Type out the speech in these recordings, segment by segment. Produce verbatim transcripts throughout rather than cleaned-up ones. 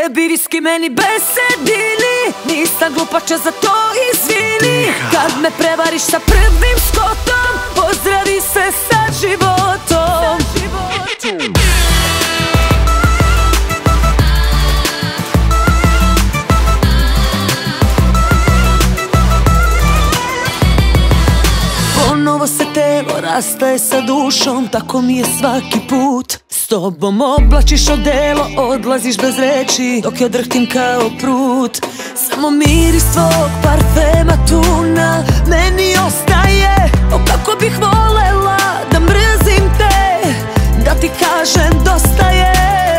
Tebi riski, meni besedili, nisam glupača, za to izvini. Kad me prevariš sa prvim skotom, pozdravi se sa životom. Ponovo se telo rastaje sa dušom, tako mi je svaki put. S tobom oblačiš odelo, odlaziš bez reči, dok ja drhtim kao prut. Samo miris tvog parfema tu na meni ostaje. O kako bih volela da mrzim te, da ti kažem dosta je.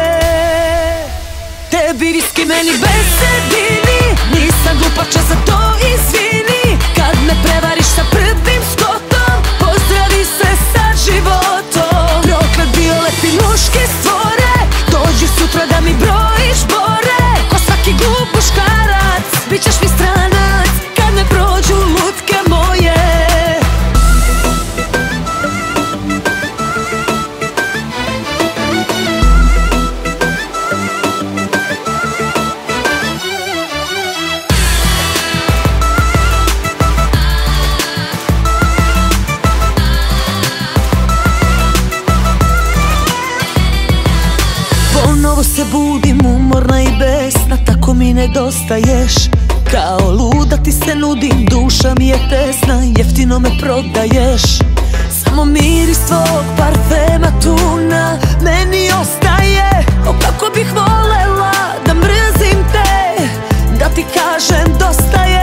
Tebi riski, meni besedini, nisam glupača, za to izvini. Kad me prevariš sa prvim skotom, pozdravi se sa životom. Proklet bio lepi muški stvore, dođi sutra da mi brojiš bore. Ko svaki glup muškarac, bit ćeš mi stranac kad me prođu lutke moje. Ponovo se budim umorna i besna, tako mi nedostaješ. Kao luda ti se nudim, duša mi je tesna, jeftino me prodaješ. Samo miris tvog parfema tu na meni ostaje. O kako bih volela da mrzim te, da ti kažem dosta je.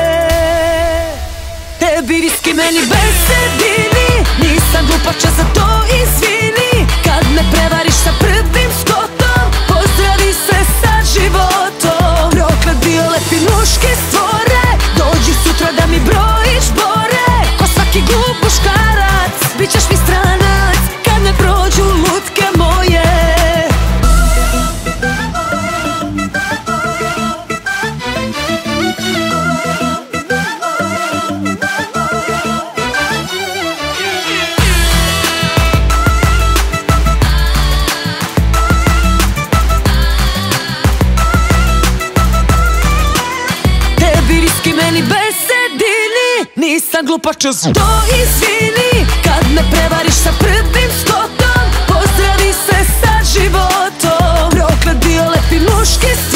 Tebi riski, meni besedini, nisam glupača, za to izvini. Kad me prevariš sa prvim skotom, pozdravi se sa životom. Proklet bio lepi muški stvore, dođi sutra da mi brojiš bore. Ko svaki glup muškarac, bit ćeš mi stranac kad me prođu lutke moje. Meni besedini, nisam glupača, za to izvini. Kad me prevariš sa prvim skotom, pozdravi se sa životom. Proklet bio lepi muški stvore,